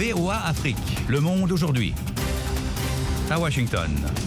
VOA Afrique, le monde aujourd'hui. À Washington.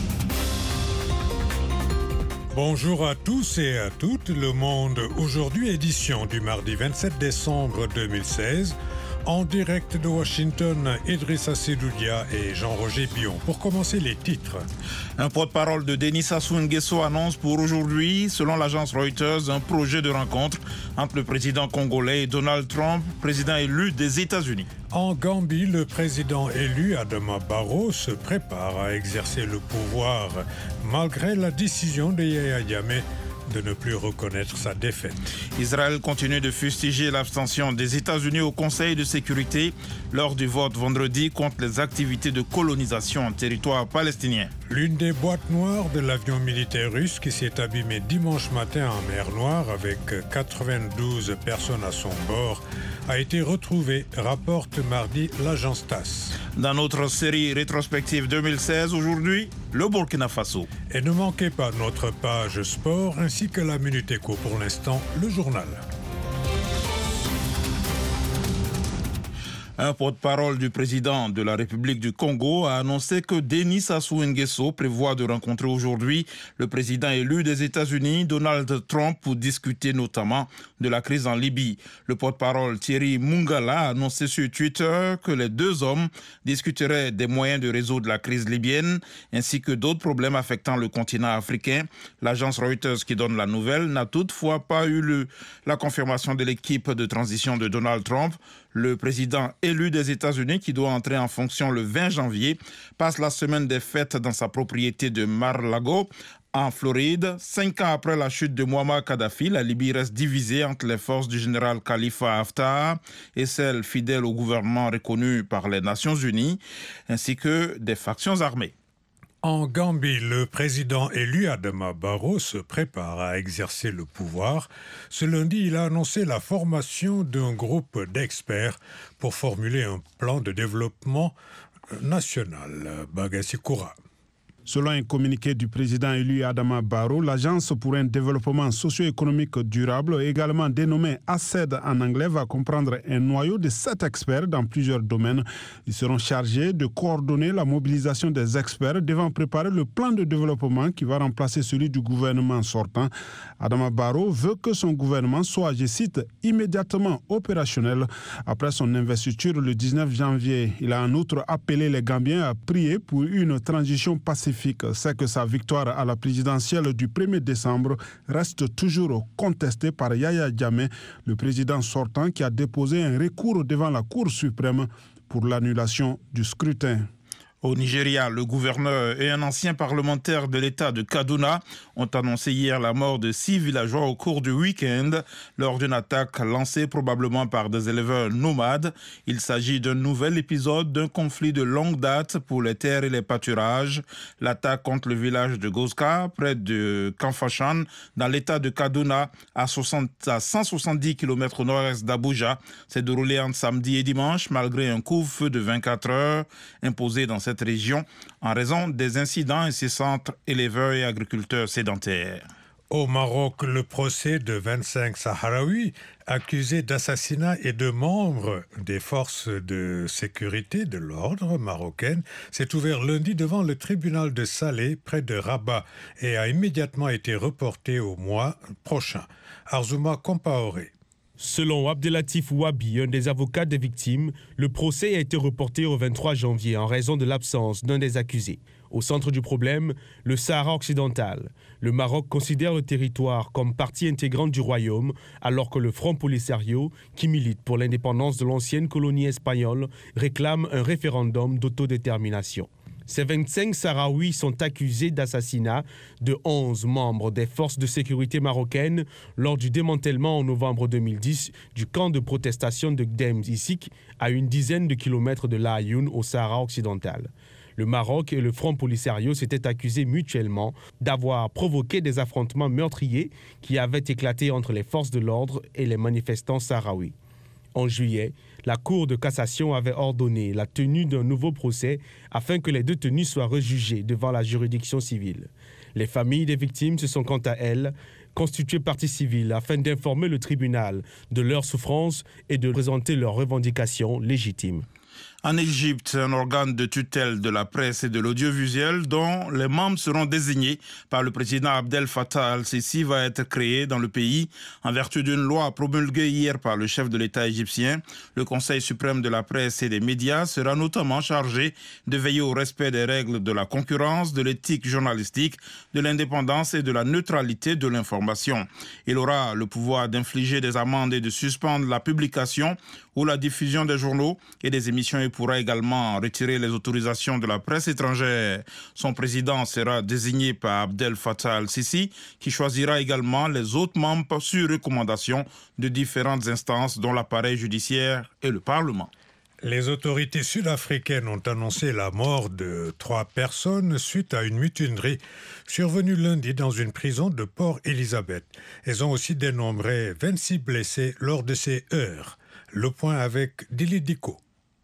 Bonjour à tous et à toutes, le monde aujourd'hui, édition du mardi 27 décembre 2016. En direct de Washington, Idrissa Sedoudia et Jean-Roger Bion. Pour commencer, les titres. Un porte-parole de Denis Sassou Nguesso annonce pour aujourd'hui, selon l'agence Reuters, un projet de rencontre entre le président congolais et Donald Trump, président élu des États-Unis. En Gambie, le président élu Adama Barrow se prépare à exercer le pouvoir malgré la décision de Yahya Jammeh de ne plus reconnaître sa défaite. Israël continue de fustiger l'abstention des États-Unis au Conseil de sécurité lors du vote vendredi contre les activités de colonisation en territoire palestinien. L'une des boîtes noires de l'avion militaire russe qui s'est abîmé dimanche matin en mer Noire avec 92 personnes à son bord a été retrouvée, rapporte mardi l'agence TASS. Dans notre série rétrospective 2016, aujourd'hui, le Burkina Faso. Et ne manquez pas notre page sport ainsi que la Minute Éco. Pour l'instant, le journal. Un porte-parole du président de la République du Congo a annoncé que Denis Sassou Nguesso prévoit de rencontrer aujourd'hui le président élu des États-Unis, Donald Trump, pour discuter notamment de la crise en Libye. Le porte-parole Thierry Mungala a annoncé sur Twitter que les deux hommes discuteraient des moyens de résoudre la crise libyenne ainsi que d'autres problèmes affectant le continent africain. L'agence Reuters qui donne la nouvelle n'a toutefois pas eu la confirmation de l'équipe de transition de Donald Trump. Le président élu des États-Unis, qui doit entrer en fonction le 20 janvier, passe la semaine des fêtes dans sa propriété de Mar-a-Lago, en Floride. 5 ans après la chute de Muammar Kadhafi, la Libye reste divisée entre les forces du général Khalifa Haftar et celles fidèles au gouvernement reconnu par les Nations Unies, ainsi que des factions armées. En Gambie, le président élu Adama Barrow se prépare à exercer le pouvoir. Ce lundi, il a annoncé la formation d'un groupe d'experts pour formuler un plan de développement national. Bagassi Koura. Selon un communiqué du président élu Adama Barrow, l'Agence pour un développement socio-économique durable, également dénommée ACED en anglais, va comprendre un noyau de 7 experts dans plusieurs domaines. Ils seront chargés de coordonner la mobilisation des experts devant préparer le plan de développement qui va remplacer celui du gouvernement sortant. Adama Barrow veut que son gouvernement soit, je cite, immédiatement opérationnel. Après son investiture le 19 janvier, il a en outre appelé les Gambiens à prier pour une transition pacifique. C'est que sa victoire à la présidentielle du 1er décembre reste toujours contestée par Yahya Jammeh, le président sortant qui a déposé un recours devant la Cour suprême pour l'annulation du scrutin. Au Nigeria, le gouverneur et un ancien parlementaire de l'État de Kaduna ont annoncé hier la mort de 6 villageois au cours du week-end lors d'une attaque lancée probablement par des éleveurs nomades. Il s'agit d'un nouvel épisode d'un conflit de longue date pour les terres et les pâturages. L'attaque contre le village de Goska, près de Kanfachan, dans l'État de Kaduna, à 170 km au nord-est d'Abuja, s'est déroulée entre samedi et dimanche malgré un couvre-feu de 24 heures imposé dans cette région en raison des incidents incessants entre éleveurs et agriculteurs sédentaires. Au Maroc, le procès de 25 Sahraouis accusés d'assassinat et de membres des forces de sécurité de l'ordre marocaine s'est ouvert lundi devant le tribunal de Salé, près de Rabat, et a immédiatement été reporté au mois prochain. Arzouma Compaoré. Selon Abdelatif Wabi, un des avocats des victimes, le procès a été reporté au 23 janvier en raison de l'absence d'un des accusés. Au centre du problème, le Sahara occidental. Le Maroc considère le territoire comme partie intégrante du royaume, alors que le Front Polisario, qui milite pour l'indépendance de l'ancienne colonie espagnole, réclame un référendum d'autodétermination. Ces 25 Sahraouis sont accusés d'assassinat de 11 membres des forces de sécurité marocaines lors du démantèlement en novembre 2010 du camp de protestation de Gdem-Isik à une dizaine de kilomètres de La Ayoun au Sahara occidental. Le Maroc et le Front Polisario s'étaient accusés mutuellement d'avoir provoqué des affrontements meurtriers qui avaient éclaté entre les forces de l'ordre et les manifestants sahraouis. En juillet, la Cour de cassation avait ordonné la tenue d'un nouveau procès afin que les détenus soient rejugés devant la juridiction civile. Les familles des victimes se sont quant à elles constituées partie civile afin d'informer le tribunal de leurs souffrances et de présenter leurs revendications légitimes. En Égypte, un organe de tutelle de la presse et de l'audiovisuel dont les membres seront désignés par le président Abdel Fattah al-Sisi va être créé dans le pays en vertu d'une loi promulguée hier par le chef de l'État égyptien. Le Conseil suprême de la presse et des médias sera notamment chargé de veiller au respect des règles de la concurrence, de l'éthique journalistique, de l'indépendance et de la neutralité de l'information. Il aura le pouvoir d'infliger des amendes et de suspendre la publication ou la diffusion des journaux et des émissions. Il pourra également retirer les autorisations de la presse étrangère. Son président sera désigné par Abdel Fattah al-Sisi, qui choisira également les autres membres sur recommandation de différentes instances, dont l'appareil judiciaire et le Parlement. Les autorités sud-africaines ont annoncé la mort de 3 personnes suite à une mutinerie survenue lundi dans une prison de Port Elizabeth. Elles ont aussi dénombré 26 blessés lors de ces heurts. Le point avec Dili Diko.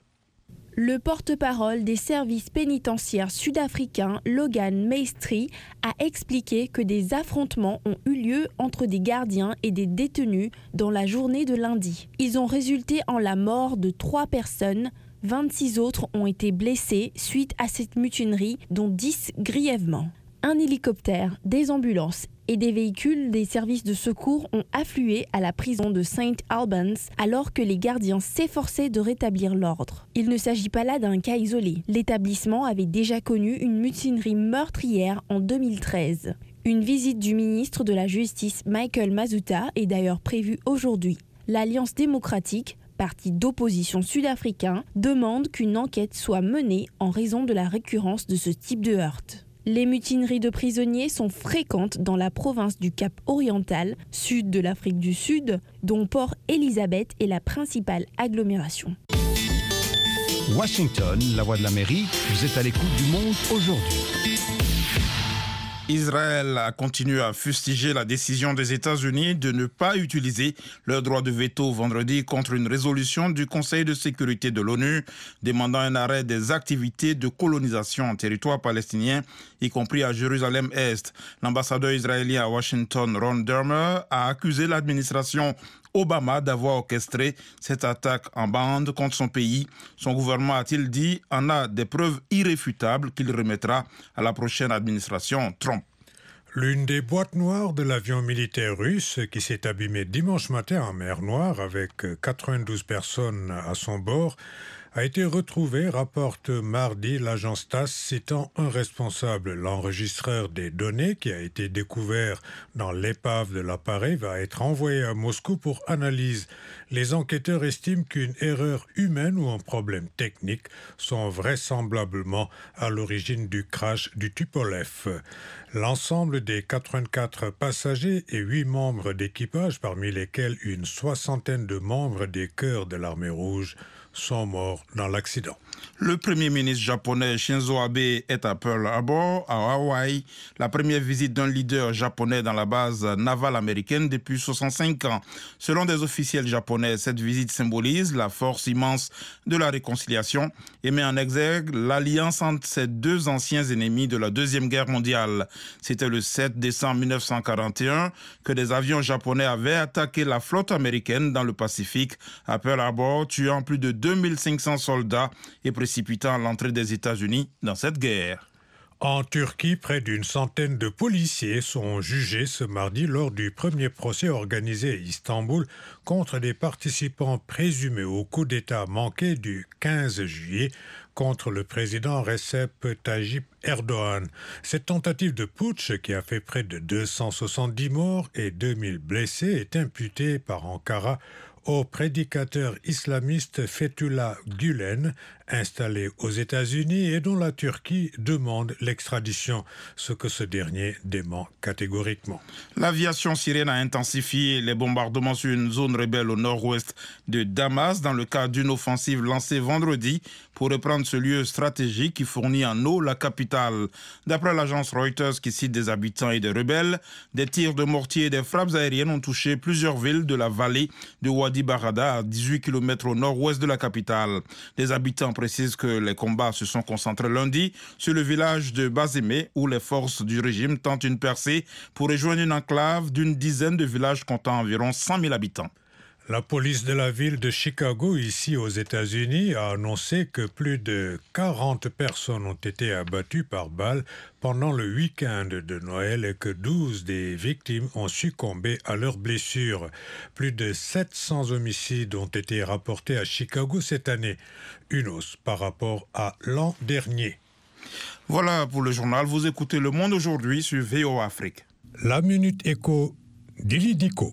Le porte-parole des services pénitentiaires sud-africains, Logan Maestri, a expliqué que des affrontements ont eu lieu entre des gardiens et des détenus dans la journée de lundi. Ils ont résulté en la mort de 3 personnes. 26 autres ont été blessés suite à cette mutinerie, dont 10 grièvement. Un hélicoptère, des ambulances et des véhicules des services de secours ont afflué à la prison de St. Albans alors que les gardiens s'efforçaient de rétablir l'ordre. Il ne s'agit pas là d'un cas isolé. L'établissement avait déjà connu une mutinerie meurtrière en 2013. Une visite du ministre de la Justice Michael Mazuta est d'ailleurs prévue aujourd'hui. L'Alliance démocratique, parti d'opposition sud-africain, demande qu'une enquête soit menée en raison de la récurrence de ce type de heurts. Les mutineries de prisonniers sont fréquentes dans la province du Cap oriental, sud de l'Afrique du Sud, dont Port Elizabeth est la principale agglomération. Washington, la voix de l'Amérique, vous êtes à l'écoute du monde aujourd'hui. Israël a continué à fustiger la décision des États-Unis de ne pas utiliser leur droit de veto vendredi contre une résolution du Conseil de sécurité de l'ONU demandant un arrêt des activités de colonisation en territoire palestinien, y compris à Jérusalem-Est. L'ambassadeur israélien à Washington, Ron Dermer, a accusé l'administration Obama d'avoir orchestré cette attaque en bande contre son pays. Son gouvernement, a-t-il dit, en a des preuves irréfutables qu'il remettra à la prochaine administration Trump. L'une des boîtes noires de l'avion militaire russe qui s'est abîmé dimanche matin en mer Noire avec 92 personnes à son bord a été retrouvée, rapporte mardi l'agence TASS, citant un responsable. L'enregistreur des données qui a été découvert dans l'épave de l'appareil va être envoyé à Moscou pour analyse. Les enquêteurs estiment qu'une erreur humaine ou un problème technique sont vraisemblablement à l'origine du crash du Tupolev. L'ensemble des 84 passagers et 8 membres d'équipage, parmi lesquels une soixantaine de membres des chœurs de l'armée rouge, sont morts dans l'accident. Le premier ministre japonais Shinzo Abe est à Pearl Harbor, à Hawaï, la première visite d'un leader japonais dans la base navale américaine depuis 65 ans. Selon des officiels japonais, cette visite symbolise la force immense de la réconciliation et met en exergue l'alliance entre ces deux anciens ennemis de la Deuxième Guerre mondiale. C'était le 7 décembre 1941 que des avions japonais avaient attaqué la flotte américaine dans le Pacifique à Pearl Harbor, tuant plus de 2500 soldats et précipitant l'entrée des États-Unis dans cette guerre. En Turquie, près d'une centaine de policiers sont jugés ce mardi lors du premier procès organisé à Istanbul contre des participants présumés au coup d'État manqué du 15 juillet contre le président Recep Tayyip Erdogan. Cette tentative de putsch, qui a fait près de 270 morts et 2000 blessés, est imputée par Ankara au prédicateur islamiste Fethullah Gülen, installé aux États-Unis et dont la Turquie demande l'extradition, ce que ce dernier dément catégoriquement. L'aviation syrienne a intensifié les bombardements sur une zone rebelle au nord-ouest de Damas dans le cadre d'une offensive lancée vendredi pour reprendre ce lieu stratégique qui fournit en eau la capitale. D'après l'agence Reuters qui cite des habitants et des rebelles, des tirs de mortier et des frappes aériennes ont touché plusieurs villes de la vallée de Wadi Barada à 18 km au nord-ouest de la capitale. Les habitants précisent que les combats se sont concentrés lundi sur le village de Bazemé où les forces du régime tentent une percée pour rejoindre une enclave d'une dizaine de villages comptant environ 100 000 habitants. La police de la ville de Chicago, ici aux États-Unis, a annoncé que plus de 40 personnes ont été abattues par balles pendant le week-end de Noël et que 12 des victimes ont succombé à leurs blessures. Plus de 700 homicides ont été rapportés à Chicago cette année, une hausse par rapport à l'an dernier. Voilà pour le journal. Vous écoutez Le Monde aujourd'hui sur VOA Afrique. La Minute Éco d'Ili Diko.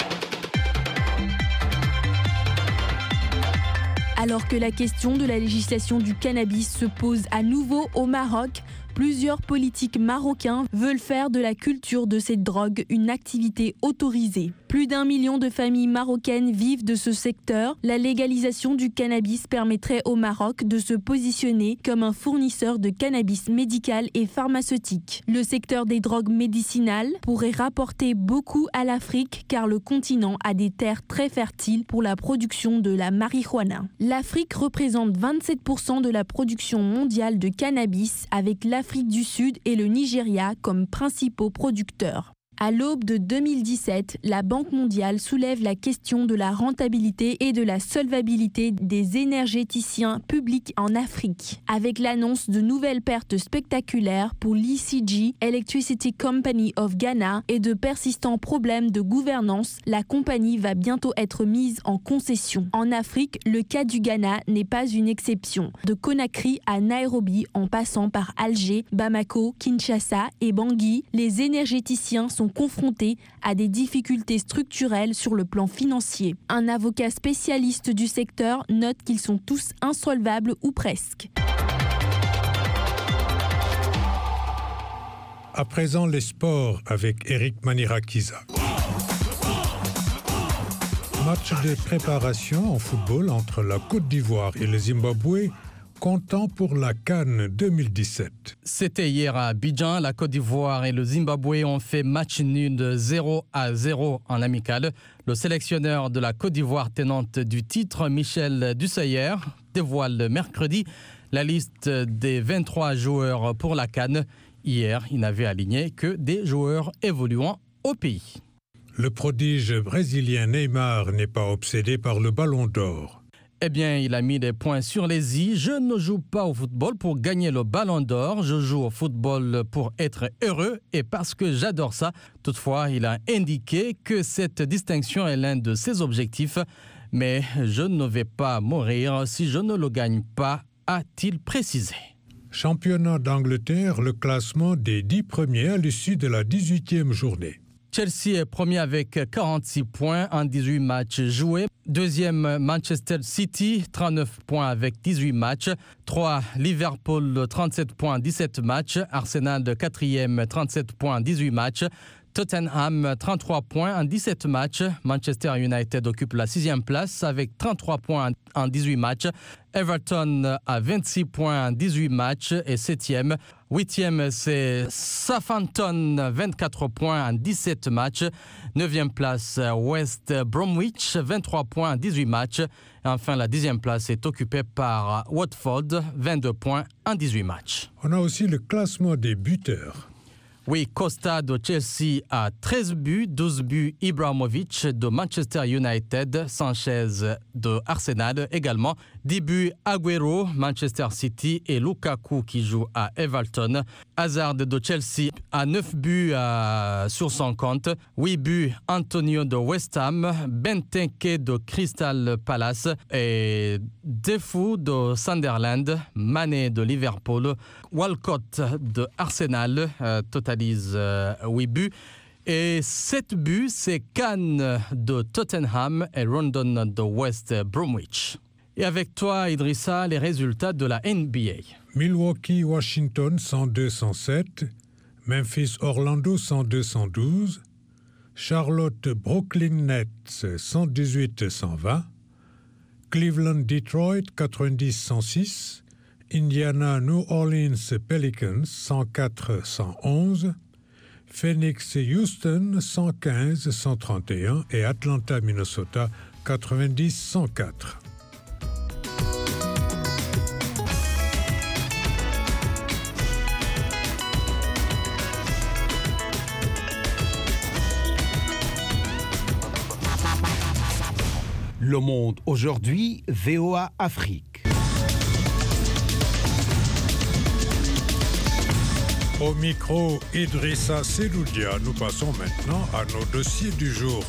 Alors que la question de la législation du cannabis se pose à nouveau au Maroc, plusieurs politiques marocains veulent faire de la culture de cette drogue une activité autorisée. Plus d'1 million de familles marocaines vivent de ce secteur. La légalisation du cannabis permettrait au Maroc de se positionner comme un fournisseur de cannabis médical et pharmaceutique. Le secteur des drogues médicinales pourrait rapporter beaucoup à l'Afrique car le continent a des terres très fertiles pour la production de la marijuana. L'Afrique représente 27% de la production mondiale de cannabis avec l'Afrique du Sud et le Nigeria comme principaux producteurs. À l'aube de 2017, la Banque mondiale soulève la question de la rentabilité et de la solvabilité des énergéticiens publics en Afrique. Avec l'annonce de nouvelles pertes spectaculaires pour l'ECG, Electricity Company of Ghana, et de persistants problèmes de gouvernance, la compagnie va bientôt être mise en concession. En Afrique, le cas du Ghana n'est pas une exception. De Conakry à Nairobi, en passant par Alger, Bamako, Kinshasa et Bangui, les énergéticiens sont confrontés à des difficultés structurelles sur le plan financier. Un avocat spécialiste du secteur note qu'ils sont tous insolvables ou presque. À présent, les sports avec Eric Manirakiza. Match de préparation en football entre la Côte d'Ivoire et le Zimbabwe, comptant pour la CAN 2017. C'était hier à Abidjan. La Côte d'Ivoire et le Zimbabwe ont fait match nul de 0-0 en amical. Le sélectionneur de la Côte d'Ivoire tenante du titre, Michel Dussayer, dévoile mercredi la liste des 23 joueurs pour la CAN. Hier, il n'avait aligné que des joueurs évoluant au pays. Le prodige brésilien Neymar n'est pas obsédé par le ballon d'or. Eh bien, il a mis des points sur les i. Je ne joue pas au football pour gagner le ballon d'or. Je joue au football pour être heureux et parce que j'adore ça. Toutefois, il a indiqué que cette distinction est l'un de ses objectifs. Mais je ne vais pas mourir si je ne le gagne pas, a-t-il précisé. Championnat d'Angleterre, le classement des 10 premiers à l'issue de la 18e journée. Chelsea est premier avec 46 points en 18 matchs joués. Deuxième, Manchester City, 39 points avec 18 matchs. 3, Liverpool, 37 points, 17 matchs. Arsenal, quatrième, 37 points, 18 matchs. Tottenham, 33 points en 17 matchs. Manchester United occupe la 6e place avec 33 points en 18 matchs. Everton a 26 points en 18 matchs et 7e. 8e, c'est Southampton, 24 points en 17 matchs. 9e place, West Bromwich, 23 points en 18 matchs. Et enfin, la 10e place est occupée par Watford, 22 points en 18 matchs. On a aussi le classement des buteurs. Oui, Costa de Chelsea a 13 buts, 12 buts Ibrahimovic de Manchester United, Sanchez de Arsenal également, 10 buts Agüero, Manchester City et Lukaku qui joue à Everton. Hazard de Chelsea a 9 buts sur son compte, 8 buts Antonio de West Ham, Benteke de Crystal Palace et Defoe de Sunderland, Mané de Liverpool, Walcott de Arsenal, totalise 8 buts. Et 7 buts, c'est Kane de Tottenham et Rondon de West Bromwich. Et avec toi, Idrissa, les résultats de la NBA. Milwaukee, Washington, 102-107. Memphis, Orlando, 102-112. Charlotte, Brooklyn Nets, 118-120. Cleveland, Detroit, 90-106. Indiana, New Orleans, Pelicans, 104-111. Phoenix, Houston, 115-131. Et Atlanta, Minnesota, 90-104. Le Monde aujourd'hui, VOA Afrique. Au micro, Idrissa Seloudia. Nous passons maintenant à nos dossiers du jour.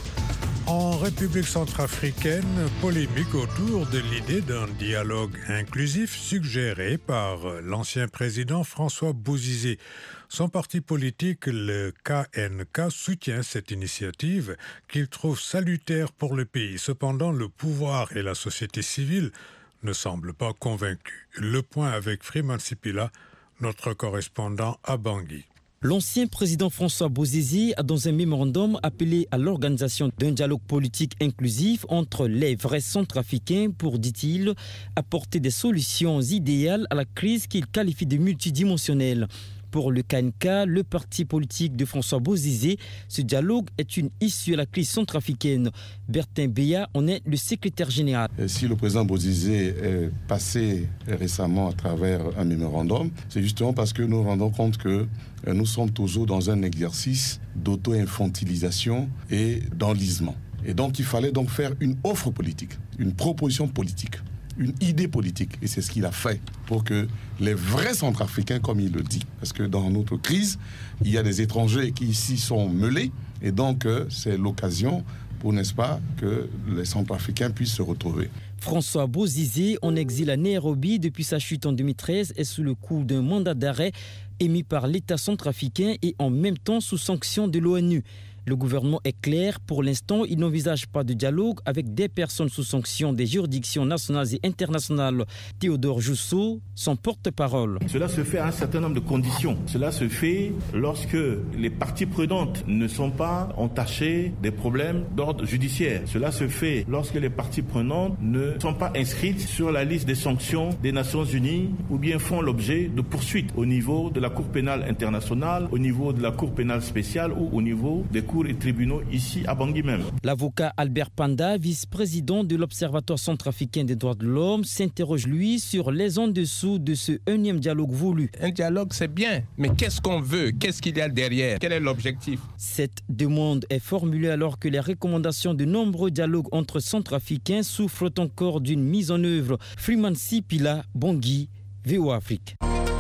En République centrafricaine, polémique autour de l'idée d'un dialogue inclusif suggéré par l'ancien président François Bozizé. Son parti politique, le KNK, soutient cette initiative qu'il trouve salutaire pour le pays. Cependant, le pouvoir et la société civile ne semblent pas convaincus. Le point avec Freeman Sipila, notre correspondant à Bangui. L'ancien président François Bozizé a dans un mémorandum appelé à l'organisation d'un dialogue politique inclusif entre les vrais centrafricains pour, dit-il, apporter des solutions idéales à la crise qu'il qualifie de multidimensionnelle. Pour le KNK, le parti politique de François Bozizé, ce dialogue est une issue à la crise centrafricaine. Bertin Beya en est le secrétaire général. Si le président Bozizé est passé récemment à travers un mémorandum, c'est justement parce que nous nous rendons compte que nous sommes toujours dans un exercice d'auto-infantilisation et d'enlisement. Et donc il fallait donc faire une offre politique, une proposition politique, une idée politique. Et c'est ce qu'il a fait pour que les vrais Centrafricains, comme il le dit, parce que dans notre crise, il y a des étrangers qui ici sont mêlés, et donc c'est l'occasion pour, n'est-ce pas, que les Centrafricains puissent se retrouver. François Bozizé, en exil à Nairobi depuis sa chute en 2013, est sous le coup d'un mandat d'arrêt émis par l'État centrafricain et en même temps sous sanction de l'ONU. Le gouvernement est clair, pour l'instant, il n'envisage pas de dialogue avec des personnes sous sanction des juridictions nationales et internationales. Théodore Jousseau, son porte-parole. Cela se fait à un certain nombre de conditions. Cela se fait lorsque les parties prenantes ne sont pas entachées des problèmes d'ordre judiciaire. Cela se fait lorsque les parties prenantes ne sont pas inscrites sur la liste des sanctions des Nations Unies ou bien font l'objet de poursuites au niveau de la Cour pénale internationale, au niveau de la Cour pénale spéciale ou au niveau des cours et tribunaux ici à Bangui même. L'avocat Albert Panda, vice-président de l'Observatoire centrafricain des droits de l'homme, s'interroge lui sur les en-dessous de ce énième dialogue voulu. Un dialogue c'est bien, mais qu'est-ce qu'on veut? Qu'est-ce qu'il y a derrière? Quel est l'objectif? Cette demande est formulée alors que les recommandations de nombreux dialogues entre centrafricains souffrent encore d'une mise en œuvre. Freeman Sipila, Bangui, VOA Afrique.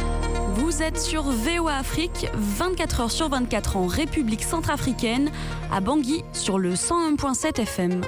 Vous êtes sur VOA Afrique, 24 heures sur 24 en République centrafricaine, à Bangui sur le 101.7 FM.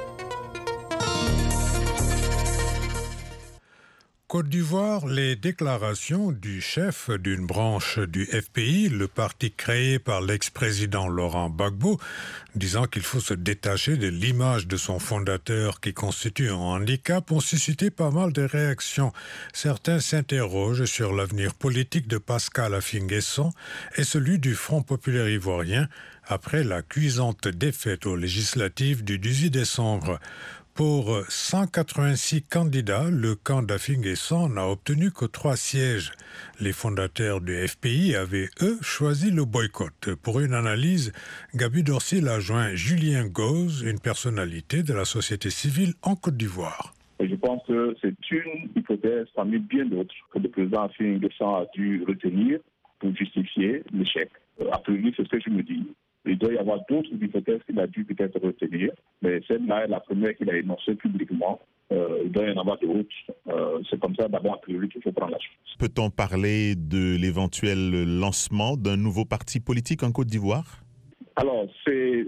Côte d'Ivoire, les déclarations du chef d'une branche du FPI, le parti créé par l'ex-président Laurent Gbagbo, disant qu'il faut se détacher de l'image de son fondateur qui constitue un handicap, ont suscité pas mal de réactions. Certains s'interrogent sur l'avenir politique de Pascal Affi-N'Guesson et celui du Front populaire ivoirien après la cuisante défaite aux législatives du 18 décembre. Pour 186 candidats, le camp d'Affi-N'Guesson n'a obtenu que 3 sièges. Les fondateurs du FPI avaient, eux, choisi le boycott. Pour une analyse, Gabi Dorsil a joint Julien Gauze, une personnalité de la société civile en Côte d'Ivoire. Je pense que c'est une hypothèse parmi bien d'autres que le président Affi-N'Guesson a dû retenir pour justifier l'échec. A priori, c'est ce que je me dis. Il doit y avoir d'autres hypothèses qu'il a dû peut-être retenir, mais celle-là est la première qu'il a énoncée publiquement. Il doit y en avoir d'autres. C'est comme ça, d'abord, a priori, qu'il faut prendre la chose. Peut-on parler de l'éventuel lancement d'un nouveau parti politique en Côte d'Ivoire? Alors, c'est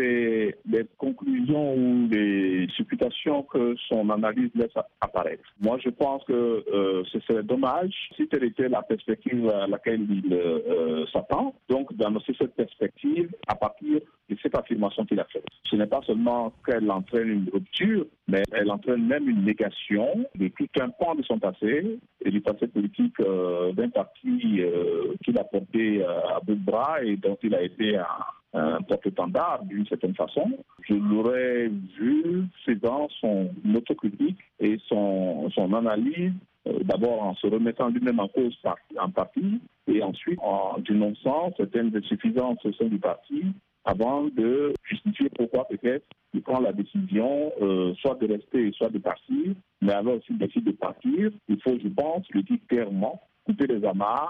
les conclusions ou les supputations que son analyse laisse apparaître. Moi, je pense que ce serait dommage si telle était la perspective à laquelle il s'attend. Donc, d'annoncer cette perspective à partir de cette affirmation qu'il a faite. Ce n'est pas seulement qu'elle entraîne une rupture, mais elle entraîne même une négation de tout un pan de son passé et du passé politique d'un parti qu'il a porté à bout de bras et dont il a été un porte-étendard d'une certaine façon. Je l'aurais vu faisant son autocritique et son analyse, d'abord en se remettant lui-même en cause en partie, et ensuite en dénonçant certaines insuffisances au sein du parti, avant de justifier pourquoi peut-être il prend la décision soit de rester, soit de partir, mais alors s'il décide de partir, il faut, je pense, le dire clairement, couper les amarres et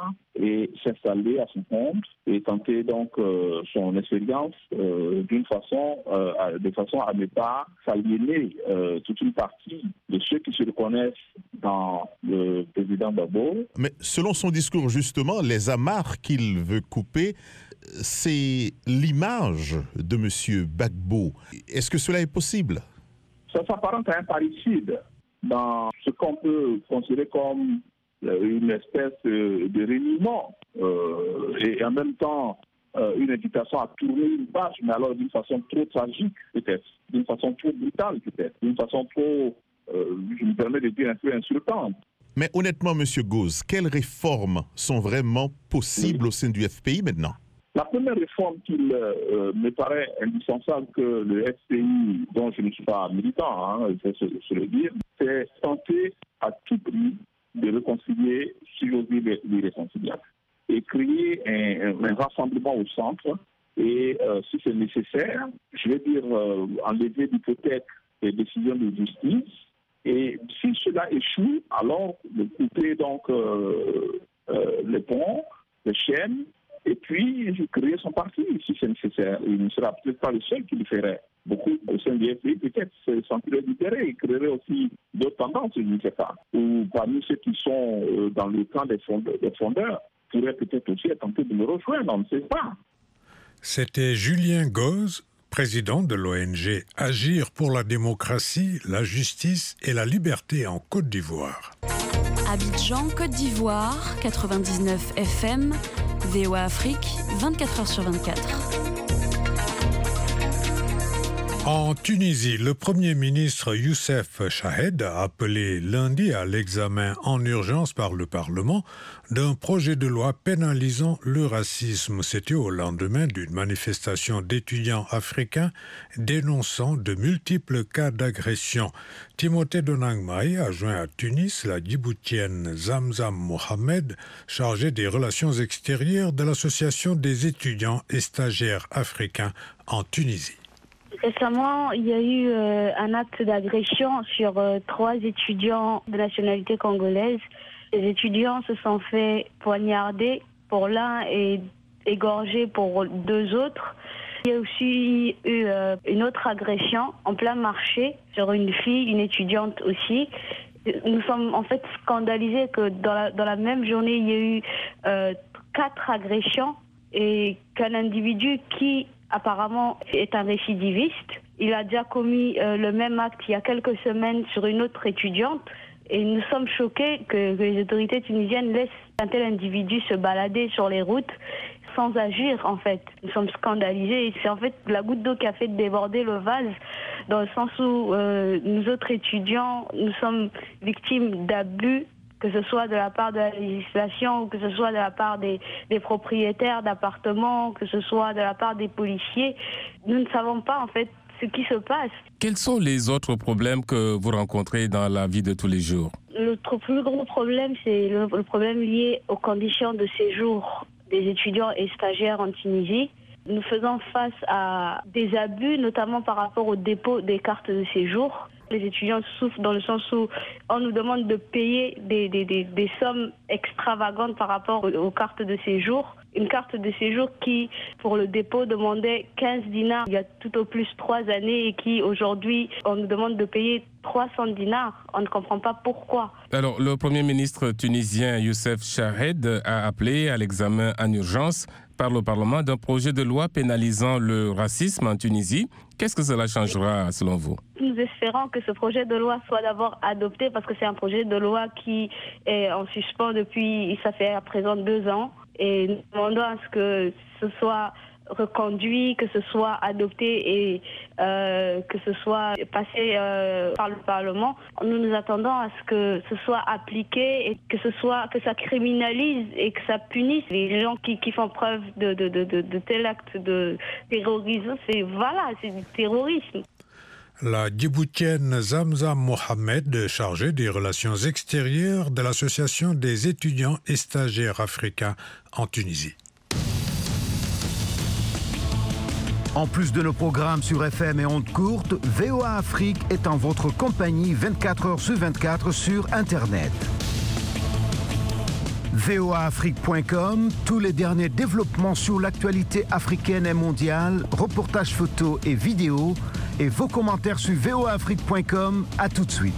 et s'installer à son compte et tenter donc son expérience de façon à ne pas s'aliéner toute une partie de ceux qui se reconnaissent dans le président Gbagbo. Mais selon son discours, justement, les amarres qu'il veut couper, c'est l'image de M. Gbagbo. Est-ce que cela est possible? Ça s'apparente à un parricide dans ce qu'on peut considérer comme une espèce de reniement et en même temps une invitation à tourner une page, mais alors d'une façon trop tragique peut-être, d'une façon trop brutale peut-être, d'une façon trop, je me permets de dire, un peu insultante. Mais honnêtement, M. Gose, quelles réformes sont vraiment possibles au sein du FPI maintenant? La première réforme qu'il me paraît indispensable que le FPI, dont je ne suis pas militant, je vais se le dire, c'est tenter à tout prix de réconcilier, si j'ose dire, les réconciliables. Et créer un rassemblement au centre et, si c'est nécessaire, je vais dire, enlever l'hypothèque des décisions de justice. Et si cela échoue, alors de couper donc les ponts, les chaînes, et puis créer son parti si c'est nécessaire. Il ne sera peut-être pas le seul qui le ferait. Beaucoup au sein du FPI peut-être se sentiraient libérés et créeraient aussi d'autres tendances, je ne sais pas. Ou parmi ceux qui sont dans le camp des fondeurs pourraient peut-être aussi tenter de me rejoindre, on ne sait pas. C'était Julien Gose, président de l'ONG Agir pour la démocratie, la justice et la liberté en Côte d'Ivoire. Abidjan, Côte d'Ivoire, 99 FM, VOA Afrique, 24h sur 24. En Tunisie, le Premier ministre Youssef Chahed a appelé lundi à l'examen en urgence par le Parlement d'un projet de loi pénalisant le racisme. C'était au lendemain d'une manifestation d'étudiants africains dénonçant de multiples cas d'agression. Timothée Donangmaï a joint à Tunis la Djiboutienne Zamzam Mohamed, chargée des relations extérieures de l'Association des étudiants et stagiaires africains en Tunisie. Récemment, il y a eu un acte d'agression sur 3 étudiants de nationalité congolaise. Les étudiants se sont fait poignarder pour l'un et égorger pour 2 autres. Il y a aussi eu une autre agression en plein marché sur une fille, une étudiante aussi. Nous sommes en fait scandalisés que dans la même journée, il y a eu 4 agressions et qu'un individu qui apparemment est un récidiviste. Il a déjà commis le même acte il y a quelques semaines sur une autre étudiante. Et nous sommes choqués que les autorités tunisiennes laissent un tel individu se balader sur les routes sans agir, en fait. Nous sommes scandalisés. Et c'est en fait la goutte d'eau qui a fait déborder le vase, dans le sens où nous autres étudiants, nous sommes victimes d'abus, que ce soit de la part de la législation, ou que ce soit de la part des propriétaires d'appartements, que ce soit de la part des policiers. Nous ne savons pas, en fait, ce qui se passe. Quels sont les autres problèmes que vous rencontrez dans la vie de tous les jours? Notre plus gros problème, c'est le problème lié aux conditions de séjour des étudiants et stagiaires en Tunisie. Nous faisons face à des abus, notamment par rapport au dépôt des cartes de séjour. Les étudiants souffrent dans le sens où on nous demande de payer des sommes extravagantes par rapport aux cartes de séjour. Une carte de séjour qui, pour le dépôt, demandait 15 dinars il y a tout au plus 3 années et qui, aujourd'hui, on nous demande de payer 300 dinars. On ne comprend pas pourquoi. Alors, le Premier ministre tunisien Youssef Chahed a appelé à l'examen en urgence par le Parlement d'un projet de loi pénalisant le racisme en Tunisie. Qu'est-ce que cela changera selon vous? Nous espérons que ce projet de loi soit d'abord adopté parce que c'est un projet de loi qui est en suspens depuis, ça fait à présent 2 ans. Et nous demandons à ce que ce soit reconduit, que ce soit adopté et que ce soit passé par le Parlement. Nous nous attendons à ce que ce soit appliqué et que ça criminalise et que ça punisse les gens qui font preuve de tel acte de terrorisme. C'est du terrorisme. La Djiboutienne Zamzam Mohamed, chargée des relations extérieures de l'Association des étudiants et stagiaires africains en Tunisie. En plus de nos programmes sur FM et ondes courtes, VOA Afrique est en votre compagnie 24h sur 24 sur Internet. voaafrique.com, tous les derniers développements sur l'actualité africaine et mondiale, reportages photos et vidéos, et vos commentaires sur voaafrique.com. À tout de suite.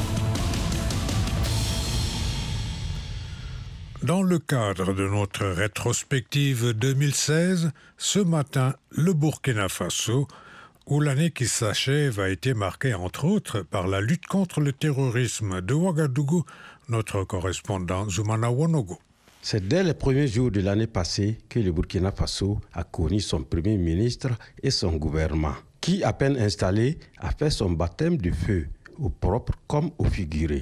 Dans le cadre de notre rétrospective 2016, ce matin, le Burkina Faso, où l'année qui s'achève a été marquée entre autres par la lutte contre le terrorisme de Ouagadougou, notre correspondant Zoumana Wonogo. C'est dès les premiers jours de l'année passée que le Burkina Faso a connu son premier ministre et son gouvernement, qui, à peine installé, a fait son baptême de feu, au propre comme au figuré.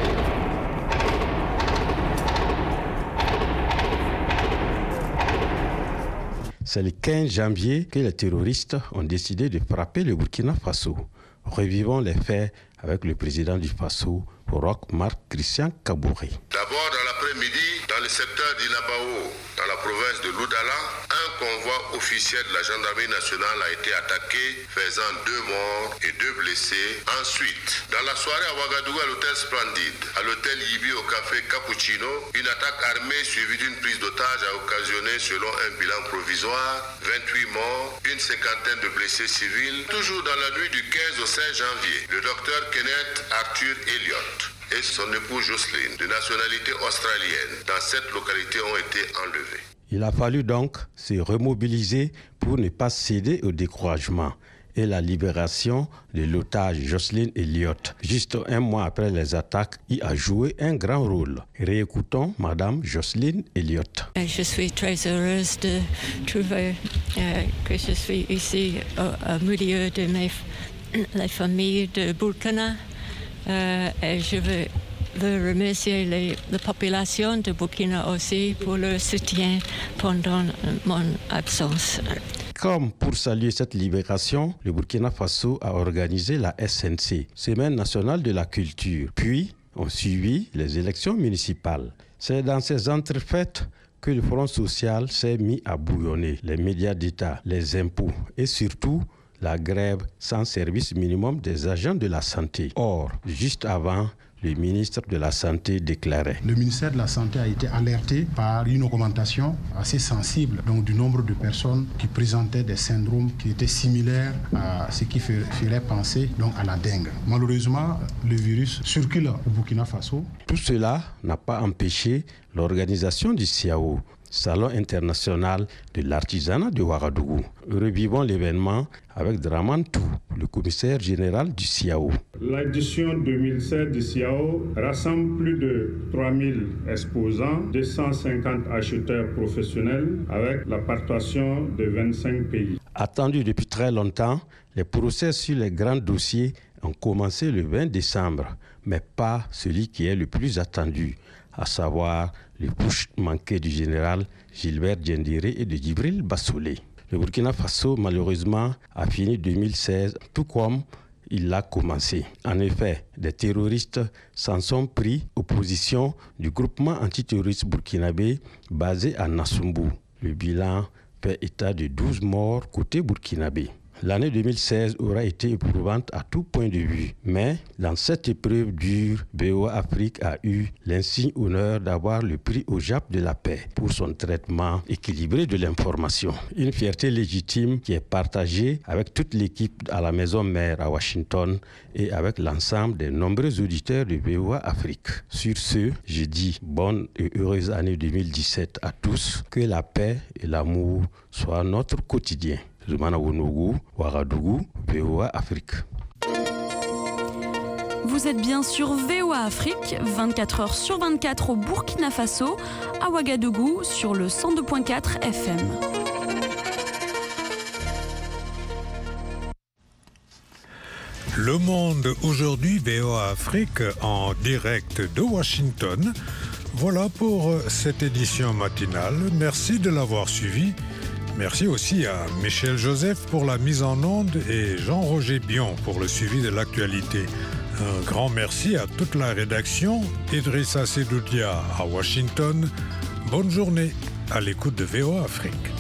C'est le 15 janvier que les terroristes ont décidé de frapper le Burkina Faso. Revivons les faits avec le président du Faso, Roch Marc Christian Kaboré. D'abord, dans l'après-midi, dans le secteur d'Inabao, dans la province de Loudala, un convoi officiel de la gendarmerie nationale a été attaqué, faisant 2 morts et 2 blessés. Ensuite, dans la soirée à Ouagadougou, à l'hôtel Splendide, à l'hôtel Yibi au café Cappuccino, une attaque armée suivie d'une prise d'otage a occasionné, selon un bilan provisoire, 28 morts, une cinquantaine de blessés civils. Toujours dans la nuit du 15 au 16 janvier, le docteur Kenneth Arthur Elliott et son épouse Jocelyne, de nationalité australienne, dans cette localité ont été enlevés. Il a fallu donc se remobiliser pour ne pas céder au découragement. Et la libération de l'otage Jocelyne Elliott, juste un mois après les attaques, y a joué un grand rôle. Réécoutons Madame Jocelyne Elliott. Je suis très heureuse de trouver que je suis ici au milieu de la famille de Burkina. Et je veux remercier la population de Burkina aussi pour leur soutien pendant mon absence. Comme pour saluer cette libération, le Burkina Faso a organisé la SNC, Semaine nationale de la culture. Puis, ont suivi les élections municipales. C'est dans ces entrefaites que le Front social s'est mis à bouillonner. Les médias d'État, les impôts et surtout la grève sans service minimum des agents de la santé. Or, juste avant, le ministre de la Santé déclarait: le ministère de la Santé a été alerté par une augmentation assez sensible donc, du nombre de personnes qui présentaient des syndromes qui étaient similaires à ce qui ferait penser donc, à la dengue. Malheureusement, le virus circule au Burkina Faso. Tout cela n'a pas empêché l'organisation du CIAO, Salon international de l'artisanat de Ouagadougou. Revivons l'événement avec Draman Tou, le commissaire général du CIAO. L'édition 2016 du CIAO rassemble plus de 3000 exposants, 250 acheteurs professionnels avec la participation de 25 pays. Attendu depuis très longtemps, les procès sur les grands dossiers ont commencé le 20 décembre, mais pas celui qui est le plus attendu, à savoir le push manqué du général Gilbert Diendéré et de Djibril Bassolé. Le Burkina Faso, malheureusement, a fini 2016 tout comme il l'a commencé. En effet, des terroristes s'en sont pris aux positions du groupement antiterroriste burkinabé basé à Nassumbu. Le bilan fait état de 12 morts côté burkinabé. L'année 2016 aura été éprouvante à tout point de vue. Mais dans cette épreuve dure, VOA Afrique a eu l'insigne honneur d'avoir le prix au JAP de la paix pour son traitement équilibré de l'information. Une fierté légitime qui est partagée avec toute l'équipe à la maison mère à Washington et avec l'ensemble des nombreux auditeurs de VOA Afrique. Sur ce, je dis bonne et heureuse année 2017 à tous. Que la paix et l'amour soient notre quotidien. Zoumana Wonogo, Ouagadougou, VOA Afrique. Vous êtes bien sur VOA Afrique, 24 heures sur 24 au Burkina Faso, à Ouagadougou sur le 102.4 FM. Le Monde aujourd'hui, VOA Afrique en direct de Washington. Voilà pour cette édition matinale. Merci de l'avoir suivi. Merci aussi à Michel Joseph pour la mise en onde et Jean-Roger Bion pour le suivi de l'actualité. Un grand merci à toute la rédaction, Idrissa Sedoudia à Washington. Bonne journée à l'écoute de VOA Afrique.